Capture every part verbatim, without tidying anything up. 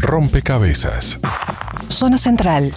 Rompecabezas. Zona Central.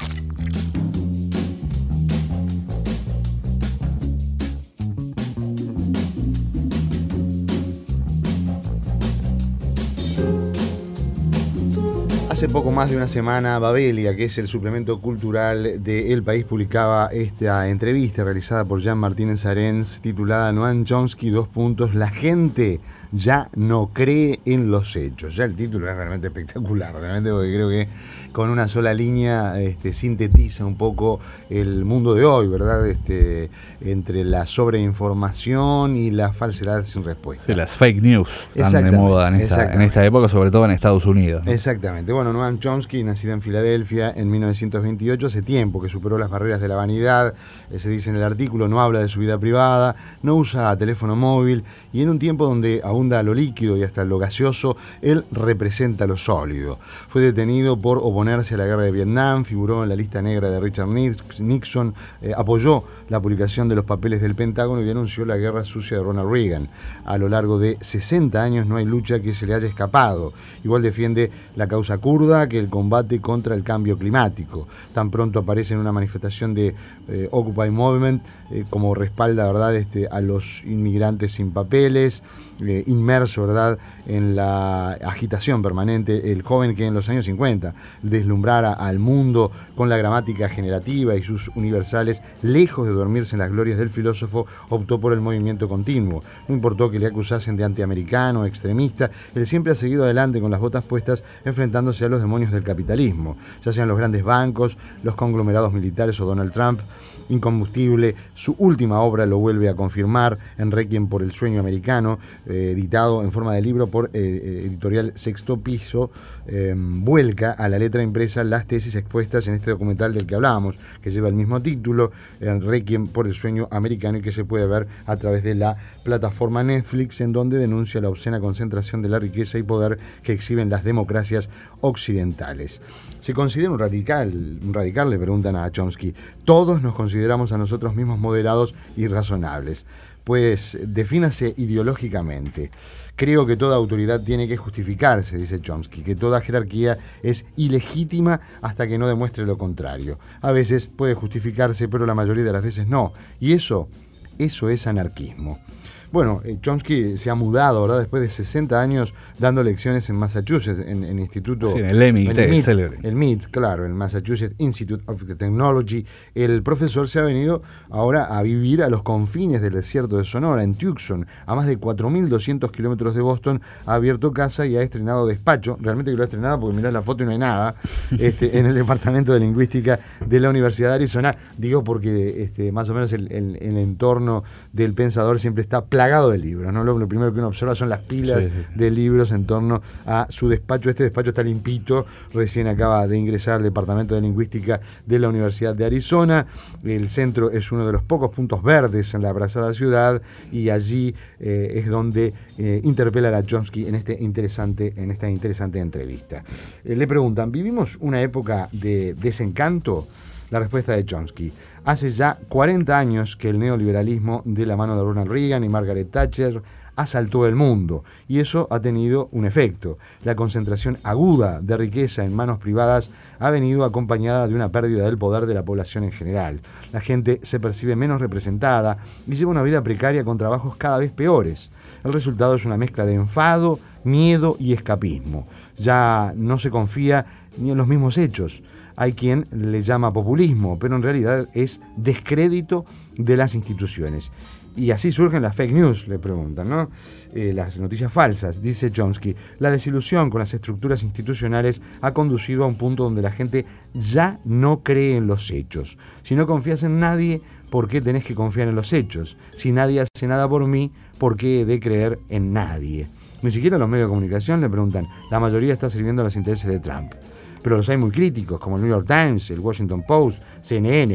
Hace poco más de una semana, Babelia, que es el suplemento cultural de El País, publicaba esta entrevista realizada por Jean Martínez Arens, titulada Noam Chomsky, dos puntos, la gente ya no cree en los hechos. Ya el título es realmente espectacular, realmente, porque creo que con una sola línea este, sintetiza un poco el mundo de hoy, ¿verdad? Este, entre la sobreinformación y la falsedad sin respuesta. Sí, las fake news están de moda en esta, en esta época, sobre todo en Estados Unidos, ¿no? Exactamente. Bueno, Noam Chomsky, nacido en Filadelfia en mil novecientos veintiocho, hace tiempo que superó las barreras de la vanidad, eh, se dice en el artículo, no habla de su vida privada, no usa teléfono móvil, y en un tiempo donde abunda lo líquido y hasta lo gaseoso, él representa lo sólido. Fue detenido por oponerse a la guerra de Vietnam, figuró en la lista negra de Richard Nixon, eh, apoyó la publicación de los papeles del Pentágono y denunció la guerra sucia de Ronald Reagan. A lo largo de sesenta años no hay lucha que se le haya escapado. Igual defiende la causa kurda que el combate contra el cambio climático. Tan pronto aparece en una manifestación de eh, Occupy Movement, eh, como respalda, ¿verdad?, este, a los inmigrantes sin papeles, eh, inmerso, ¿verdad?, en la agitación permanente, el joven que en los años cincuenta deslumbrara al mundo con la gramática generativa y sus universales, lejos de dormirse en las glorias del filósofo, optó por el movimiento continuo. No importó que le acusasen de antiamericano, extremista, él siempre ha seguido adelante con las botas puestas, enfrentándose a los demonios del capitalismo, ya sean los grandes bancos, los conglomerados militares o Donald Trump. Incombustible, su última obra lo vuelve a confirmar, en Requiem por el sueño americano, eh, editado en forma de libro por eh, editorial Sexto Piso, eh, vuelca a la letra impresa las tesis expuestas en este documental del que hablábamos, que lleva el mismo título, en Requiem por el sueño americano, y que se puede ver a través de la plataforma Netflix, en donde denuncia la obscena concentración de la riqueza y poder que exhiben las democracias occidentales. ¿Se considera un radical? Un radical, le preguntan a Chomsky. Todos nos consideramos a nosotros mismos moderados y razonables. Pues defínase ideológicamente. Creo que toda autoridad tiene que justificarse, dice Chomsky, que toda jerarquía es ilegítima hasta que no demuestre lo contrario. A veces puede justificarse, pero la mayoría de las veces no. Y eso, eso es anarquismo. Bueno, Chomsky se ha mudado, ¿verdad?, después de sesenta años dando lecciones en Massachusetts, en el instituto... Sí, el M I T, el M I T, célebre. el M I T, claro, el Massachusetts Institute of Technology. El profesor se ha venido ahora a vivir a los confines del desierto de Sonora, en Tucson, a más de cuatro mil doscientos kilómetros de Boston, ha abierto casa y ha estrenado despacho, realmente que lo ha estrenado porque mirás la foto y no hay nada, este, en el Departamento de Lingüística de la Universidad de Arizona, digo porque este, más o menos el, el, el entorno del pensador siempre está plagado de libros, ¿no? Lo, lo primero que uno observa son las pilas sí, sí. de libros en torno a su despacho. Este despacho está limpito, recién acaba de ingresar al Departamento de Lingüística de la Universidad de Arizona. El centro es uno de los pocos puntos verdes en la abrazada ciudad, y allí eh, es donde eh, interpela a Chomsky en, este interesante, en esta interesante entrevista. Eh, le preguntan, ¿vivimos una época de desencanto? La respuesta de Chomsky: hace ya cuarenta años que el neoliberalismo, de la mano de Ronald Reagan y Margaret Thatcher, asaltó el mundo, y eso ha tenido un efecto. La concentración aguda de riqueza en manos privadas ha venido acompañada de una pérdida del poder de la población en general. La gente se percibe menos representada y lleva una vida precaria con trabajos cada vez peores. El resultado es una mezcla de enfado, miedo y escapismo. Ya no se confía ni en los mismos hechos. Hay quien le llama populismo, pero en realidad es descrédito de las instituciones. Y así surgen las fake news, le preguntan, ¿no? Eh, las noticias falsas, dice Chomsky. La desilusión con las estructuras institucionales ha conducido a un punto donde la gente ya no cree en los hechos. Si no confías en nadie, ¿por qué tenés que confiar en los hechos? Si nadie hace nada por mí, ¿por qué he de creer en nadie? Ni siquiera los medios de comunicación, le preguntan. La mayoría está sirviendo a los intereses de Trump. Pero los hay muy críticos, como el New York Times, el Washington Post, C N N.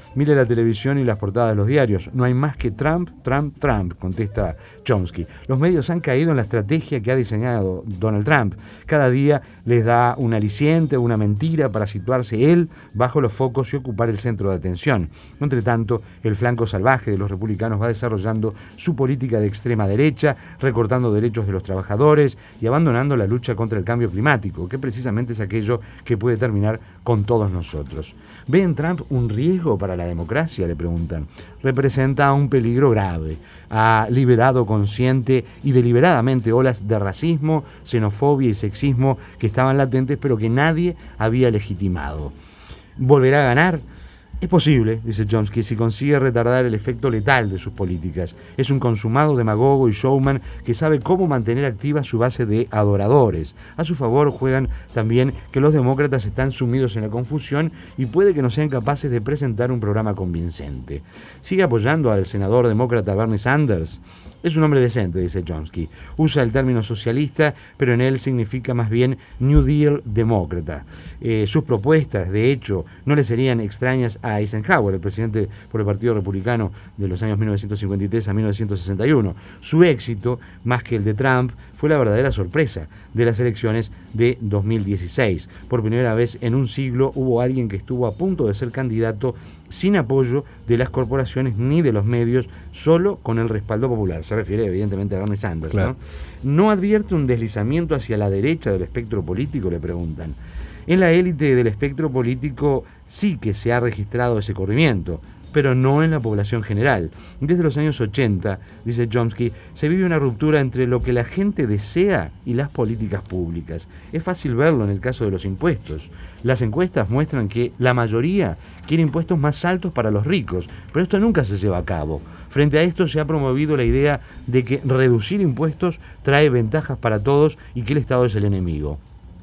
Mire la televisión y las portadas de los diarios. No hay más que Trump, Trump, Trump, contesta Chomsky. Los medios han caído en la estrategia que ha diseñado Donald Trump. Cada día les da un aliciente, una mentira para situarse él bajo los focos y ocupar el centro de atención. Entre tanto, el flanco salvaje de los republicanos va desarrollando su política de extrema derecha, recortando derechos de los trabajadores y abandonando la lucha contra el cambio climático, que precisamente es aquello que puede terminar con todos nosotros. ¿Ve en Trump un riesgo para la democracia?, le preguntan. Representa un peligro grave. Ha liberado consciente y deliberadamente olas de racismo, xenofobia y sexismo que estaban latentes pero que nadie había legitimado. ¿Volverá a ganar? Es posible, dice Chomsky, si consigue retardar el efecto letal de sus políticas. Es un consumado demagogo y showman que sabe cómo mantener activa su base de adoradores. A su favor juegan también que los demócratas están sumidos en la confusión y puede que no sean capaces de presentar un programa convincente. Sigue apoyando al senador demócrata Bernie Sanders. Es un hombre decente, dice Chomsky. Usa el término socialista, pero en él significa más bien New Deal demócrata. Eh, sus propuestas, de hecho, no le serían extrañas a Eisenhower, el presidente por el Partido Republicano de los años mil novecientos cincuenta y tres a mil novecientos sesenta y uno. Su éxito, más que el de Trump, fue la verdadera sorpresa de las elecciones de dos mil dieciséis. Por primera vez en un siglo hubo alguien que estuvo a punto de ser candidato sin apoyo de las corporaciones ni de los medios, solo con el respaldo popular. Se refiere evidentemente a Bernie Sanders. Claro. ¿no? ¿No advierte un deslizamiento hacia la derecha del espectro político?, le preguntan. En la élite del espectro político sí que se ha registrado ese corrimiento, pero no en la población general. Desde los años ochenta, dice Chomsky, se vive una ruptura entre lo que la gente desea y las políticas públicas. Es fácil verlo en el caso de los impuestos. Las encuestas muestran que la mayoría quiere impuestos más altos para los ricos, pero esto nunca se lleva a cabo. Frente a esto se ha promovido la idea de que reducir impuestos trae ventajas para todos y que el Estado es el enemigo.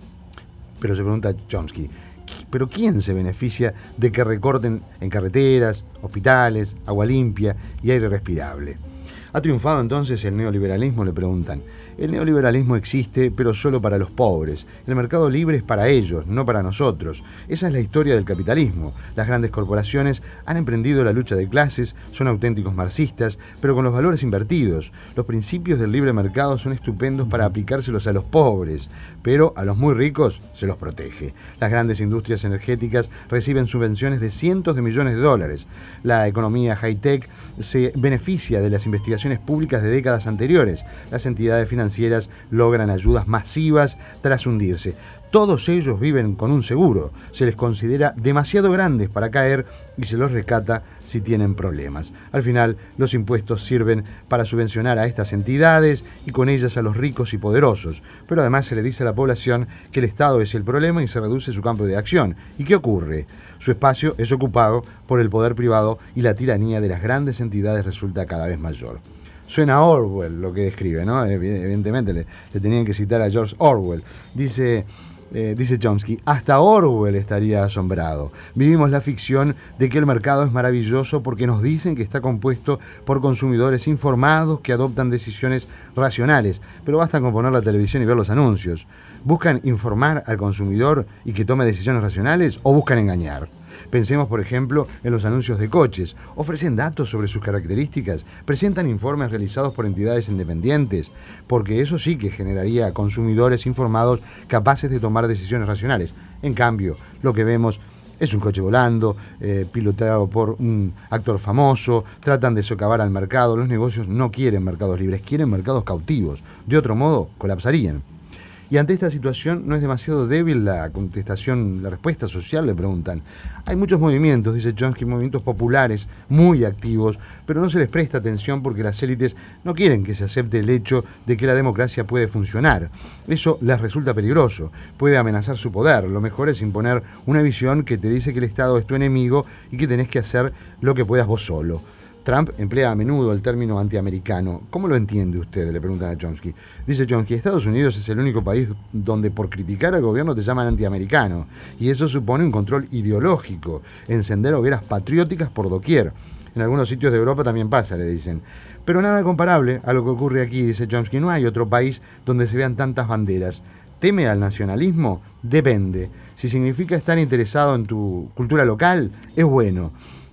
Pero se pregunta Chomsky, ¿pero quién se beneficia de que recorten en carreteras, hospitales, agua limpia y aire respirable? ¿Ha triunfado entonces el neoliberalismo?, le preguntan. El neoliberalismo existe, pero solo para los pobres. El mercado libre es para ellos, no para nosotros. Esa es la historia del capitalismo. Las grandes corporaciones han emprendido la lucha de clases, son auténticos marxistas, pero con los valores invertidos. Los principios del libre mercado son estupendos para aplicárselos a los pobres, pero a los muy ricos se los protege. Las grandes industrias energéticas reciben subvenciones de cientos de millones de dólares. La economía high-tech se beneficia de las investigaciones públicas de décadas anteriores. Las entidades financieras logran ayudas masivas tras hundirse. Todos ellos viven con un seguro. Se les considera demasiado grandes para caer y se los rescata si tienen problemas. Al final, los impuestos sirven para subvencionar a estas entidades y con ellas a los ricos y poderosos. Pero además se le dice a la población que el Estado es el problema y se reduce su campo de acción. ¿Y qué ocurre? Su espacio es ocupado por el poder privado y la tiranía de las grandes entidades resulta cada vez mayor. Suena a Orwell lo que describe, ¿no? Evidentemente le, le tenían que citar a George Orwell. Dice, eh, dice Chomsky, hasta Orwell estaría asombrado. Vivimos la ficción de que el mercado es maravilloso porque nos dicen que está compuesto por consumidores informados que adoptan decisiones racionales. Pero basta con poner la televisión y ver los anuncios. ¿Buscan informar al consumidor y que tome decisiones racionales o buscan engañar? Pensemos, por ejemplo, en los anuncios de coches. ¿Ofrecen datos sobre sus características? ¿Presentan informes realizados por entidades independientes? Porque eso sí que generaría consumidores informados capaces de tomar decisiones racionales. En cambio, lo que vemos es un coche volando, eh, pilotado por un actor famoso, tratan de socavar al mercado. Los negocios no quieren mercados libres, quieren mercados cautivos. De otro modo, colapsarían. Y ante esta situación, ¿no es demasiado débil la contestación, la respuesta social?, le preguntan. Hay muchos movimientos, dice Chomsky, movimientos populares muy activos, pero no se les presta atención porque las élites no quieren que se acepte el hecho de que la democracia puede funcionar. Eso les resulta peligroso, puede amenazar su poder. Lo mejor es imponer una visión que te dice que el Estado es tu enemigo y que tenés que hacer lo que puedas vos solo. Trump emplea a menudo el término antiamericano. ¿Cómo lo entiende usted?, le preguntan a Chomsky. Dice Chomsky, Estados Unidos es el único país donde por criticar al gobierno te llaman antiamericano. Y eso supone un control ideológico, encender hogueras patrióticas por doquier. En algunos sitios de Europa también pasa, le dicen. Pero nada comparable a lo que ocurre aquí, dice Chomsky. No hay otro país donde se vean tantas banderas. ¿Teme al nacionalismo? Depende. Si significa estar interesado en tu cultura local, es bueno.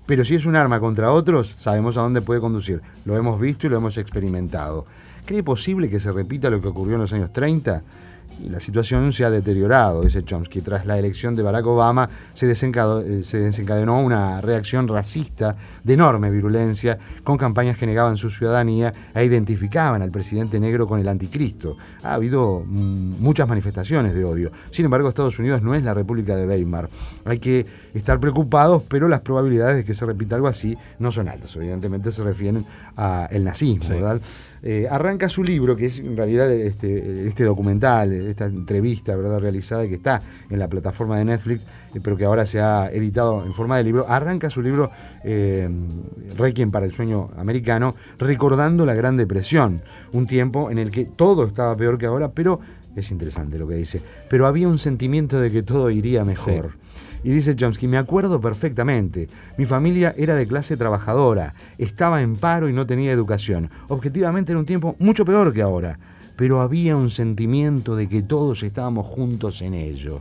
Pero si es un arma contra otros, sabemos a dónde puede conducir. Lo hemos visto y lo hemos experimentado. ¿Cree posible que se repita lo que ocurrió en los años treinta? Y la situación se ha deteriorado, dice Chomsky. Tras la elección de Barack Obama se desencadenó, se desencadenó una reacción racista de enorme virulencia, con campañas que negaban su ciudadanía e identificaban al presidente negro con el anticristo. Ha habido mmm, muchas manifestaciones de odio. Sin embargo, Estados Unidos no es la República de Weimar. Hay que estar preocupados, pero las probabilidades de que se repita algo así no son altas. Evidentemente se refieren al nazismo, sí. ¿Verdad? Eh, arranca su libro, que es en realidad este, este documental, esta entrevista, ¿verdad?, realizada, que está en la plataforma de Netflix, eh, pero que ahora se ha editado en forma de libro. Arranca su libro eh, Requiem para el sueño americano, recordando la Gran Depresión, un tiempo en el que todo estaba peor que ahora, pero es interesante lo que dice, pero había un sentimiento de que todo iría mejor. Sí. Y dice Chomsky, me acuerdo perfectamente, mi familia era de clase trabajadora, estaba en paro y no tenía educación. Objetivamente era un tiempo mucho peor que ahora, pero había un sentimiento de que todos estábamos juntos en ello.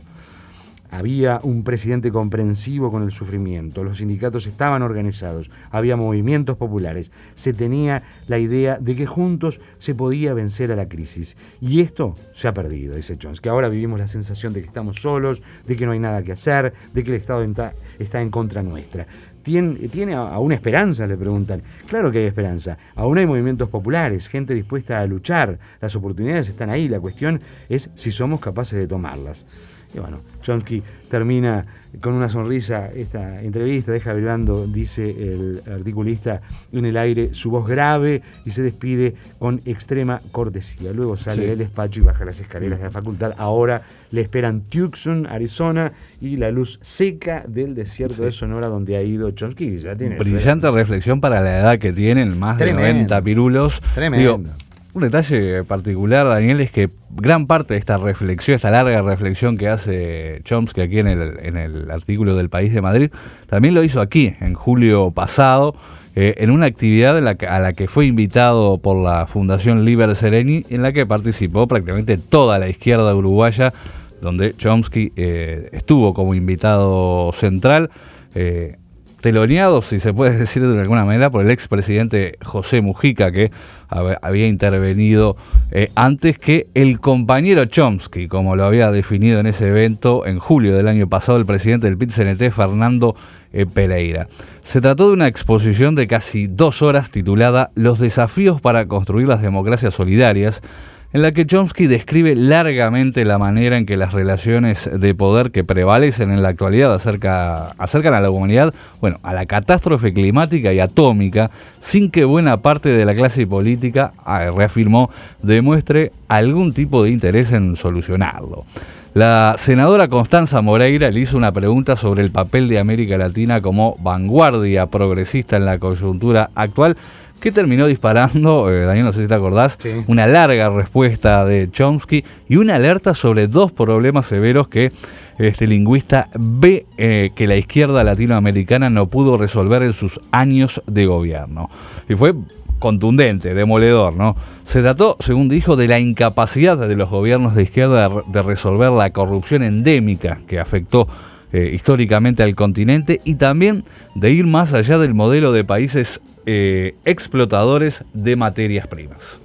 Había un presidente comprensivo con el sufrimiento, los sindicatos estaban organizados, había movimientos populares, se tenía la idea de que juntos se podía vencer a la crisis. Y esto se ha perdido, dice Chomsky. Ahora vivimos la sensación de que estamos solos, de que no hay nada que hacer, de que el Estado está en contra nuestra. ¿Tiene, ¿Tiene aún esperanza?, le preguntan. Claro que hay esperanza. Aún hay movimientos populares, gente dispuesta a luchar. Las oportunidades están ahí. La cuestión es si somos capaces de tomarlas. Y bueno, Chomsky termina con una sonrisa esta entrevista, deja vibrando, dice el articulista, en el aire su voz grave y se despide con extrema cortesía. Luego sale sí. del despacho y baja las escaleras de la facultad. Ahora le esperan Tucson, Arizona, y la luz seca del desierto sí. de Sonora, donde ha ido Chomsky. Ya tiene brillante reflexión para la edad que tienen, más Tremendo. de noventa pirulos. Tremendo. Digo, un detalle particular, Daniel, es que gran parte de esta reflexión, esta larga reflexión que hace Chomsky aquí en el, en el artículo del País de Madrid, también lo hizo aquí, en julio pasado, eh, en una actividad en la que, a la que fue invitado por la Fundación Liber Sereni, en la que participó prácticamente toda la izquierda uruguaya, donde Chomsky eh, estuvo como invitado central, eh, teloneado, si se puede decir de alguna manera, por el expresidente José Mujica, que hab- había intervenido eh, antes que el compañero Chomsky, como lo había definido en ese evento en julio del año pasado el presidente del P I T C N T, Fernando eh, Pereira. Se trató de una exposición de casi dos horas titulada Los desafíos para construir las democracias solidarias, en la que Chomsky describe largamente la manera en que las relaciones de poder que prevalecen en la actualidad acerca, acercan a la humanidad, bueno, a la catástrofe climática y atómica, sin que buena parte de la clase política, reafirmó, demuestre algún tipo de interés en solucionarlo. La senadora Constanza Moreira le hizo una pregunta sobre el papel de América Latina como vanguardia progresista en la coyuntura actual, que terminó disparando, eh, Daniel, no sé si te acordás, sí. una larga respuesta de Chomsky y una alerta sobre dos problemas severos que este lingüista ve eh, que la izquierda latinoamericana no pudo resolver en sus años de gobierno. Y fue contundente, demoledor, ¿no? Se trató, según dijo, de la incapacidad de los gobiernos de izquierda de, de resolver la corrupción endémica que afectó eh, históricamente al continente, y también de ir más allá del modelo de países eh, explotadores de materias primas.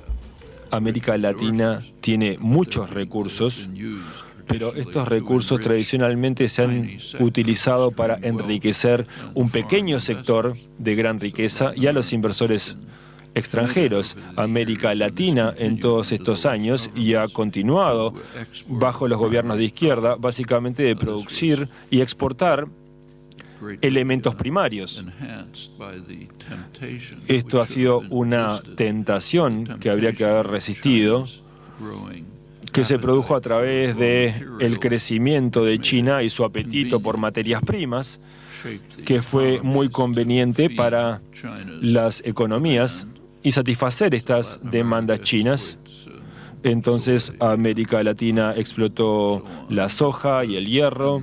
América Latina tiene muchos recursos, pero estos recursos tradicionalmente se han utilizado para enriquecer un pequeño sector de gran riqueza y a los inversores extranjeros. América Latina en todos estos años, y ha continuado bajo los gobiernos de izquierda, básicamente de producir y exportar elementos primarios. Esto ha sido una tentación que habría que haber resistido, que se produjo a través del crecimiento de China y su apetito por materias primas, que fue muy conveniente para las economías y satisfacer estas demandas chinas. Entonces América Latina explotó la soja y el hierro,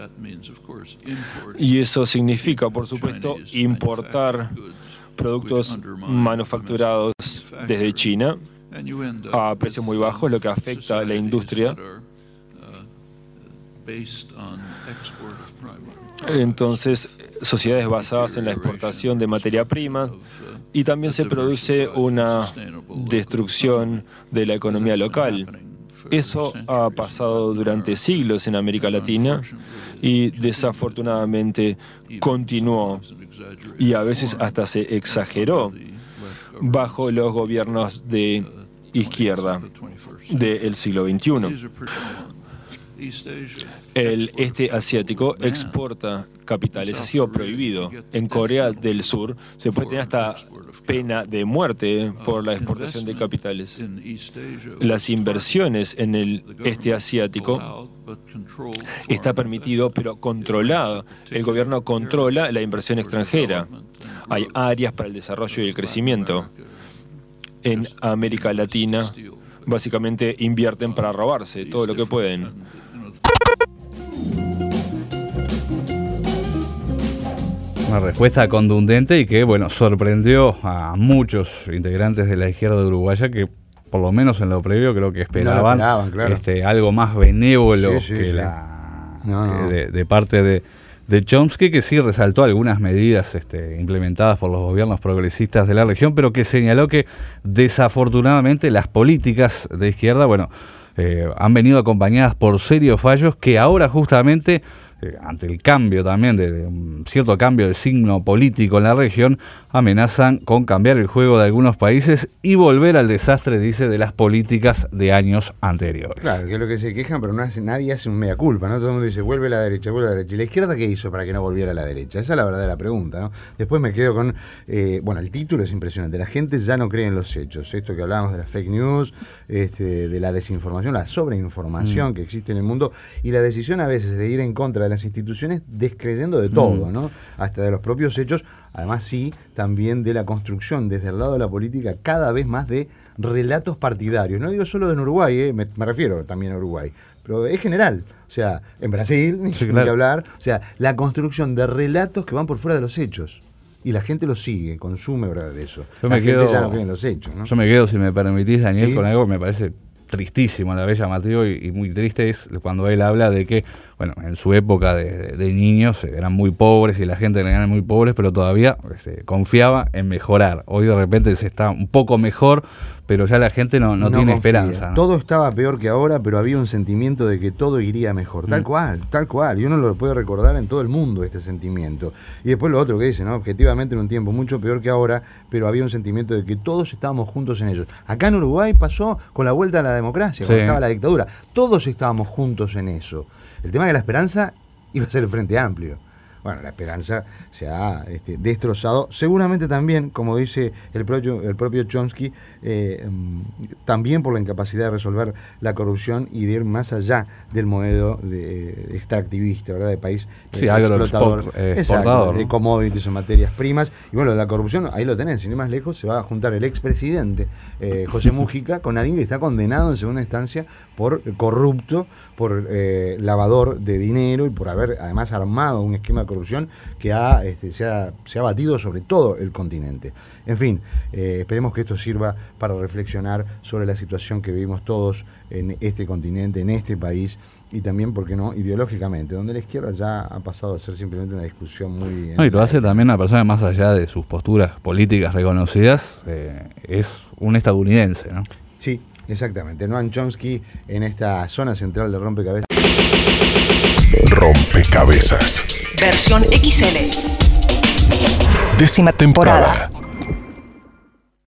y eso significa, por supuesto, importar productos manufacturados desde China a precios muy bajos, lo que afecta a la industria Entonces, sociedades basadas en la exportación de materia prima, y también se produce una destrucción de la economía local. Eso ha pasado durante siglos en América Latina y desafortunadamente continuó y a veces hasta se exageró bajo los gobiernos de izquierda del siglo veintiuno. El este asiático exporta capitales, ha sido prohibido. En Corea del Sur se puede tener hasta pena de muerte por la exportación de capitales. Las inversiones en el este asiático está permitido, pero controlado. El gobierno controla la inversión extranjera. Hay áreas para el desarrollo y el crecimiento. En América Latina, básicamente invierten para robarse todo lo que pueden. Una respuesta contundente y que, bueno, sorprendió a muchos integrantes de la izquierda uruguaya que, por lo menos en lo previo, creo que esperaban, no esperaban claro. este, algo más benévolo sí, sí, que sí. la No, no. que de, de parte de, de Chomsky, que sí resaltó algunas medidas este, implementadas por los gobiernos progresistas de la región, pero que señaló que desafortunadamente las políticas de izquierda, bueno, eh, han venido acompañadas por serios fallos que ahora justamente, eh, ante el cambio también, de, de un cierto cambio de signo político en la región, amenazan con cambiar el juego de algunos países y volver al desastre, dice, de las políticas de años anteriores. Claro, que es lo que se quejan, pero no hace, nadie hace un mea culpa, ¿no? Todo el mundo dice, vuelve a la derecha, vuelve a la derecha. ¿Y la izquierda qué hizo para que no volviera a la derecha? Esa es la verdadera pregunta, ¿no? Después me quedo con, eh, bueno, el título es impresionante. La gente ya no cree en los hechos. Esto que hablábamos de las fake news, este, de la desinformación, la sobreinformación mm. que existe en el mundo, y la decisión a veces de ir en contra de las instituciones descreyendo de todo, mm. ¿no? Hasta de los propios hechos. Además, sí, también de la construcción desde el lado de la política cada vez más de relatos partidarios. No digo solo en Uruguay, eh, me, me refiero también a Uruguay, pero es general. O sea, en Brasil, ni sí, claro. que hablar. O sea, la construcción de relatos que van por fuera de los hechos. Y la gente los sigue, consume ¿verdad? De eso. Yo la me gente quedo, ya no cree en los hechos, ¿no? Yo me quedo, si me permitís, Daniel, ¿Sí? con algo que me parece tristísimo, a la vez llamativo y, y muy triste, es cuando él habla de que, bueno, en su época de, de, de niños eran muy pobres y la gente era muy pobres, pero todavía este, confiaba en mejorar. Hoy de repente se está un poco mejor, pero ya la gente no, no, no tiene confía. esperanza, ¿no? Todo estaba peor que ahora, pero había un sentimiento de que todo iría mejor. Tal mm. cual, tal cual. Y uno lo puede recordar en todo el mundo, este sentimiento. Y después lo otro que dice, ¿no? Objetivamente en un tiempo mucho peor que ahora, pero había un sentimiento de que todos estábamos juntos en ellos. Acá en Uruguay pasó con la vuelta a la democracia, sí. cuando estaba la dictadura. Todos estábamos juntos en eso. El tema es que la esperanza iba a ser el Frente Amplio. Bueno, la esperanza se ha este, destrozado, seguramente también, como dice el propio, el propio Chomsky, eh, también por la incapacidad de resolver la corrupción y de ir más allá del modelo de, extractivista, ¿verdad? De país sí, eh, explotador, export, eh, exacto, ¿no? de commodities o materias primas. Y bueno, la corrupción, ahí lo tenés, sin ir más lejos, se va a juntar el expresidente eh, José Mújica con alguien que está condenado en segunda instancia por corrupto, por eh, lavador de dinero y por haber además armado un esquema de corrupción que ha, este, se, ha, se ha batido sobre todo el continente. En fin, eh, esperemos que esto sirva para reflexionar sobre la situación que vivimos todos en este continente, en este país y también, ¿por qué no?, ideológicamente, donde la izquierda ya ha pasado a ser simplemente una discusión muy... No, y lo hace también una persona más allá de sus posturas políticas reconocidas, eh, es un estadounidense, ¿no? Sí, exactamente. Noam Chomsky en esta zona central de Rompecabezas. Rompecabezas. Versión X L. Décima temporada.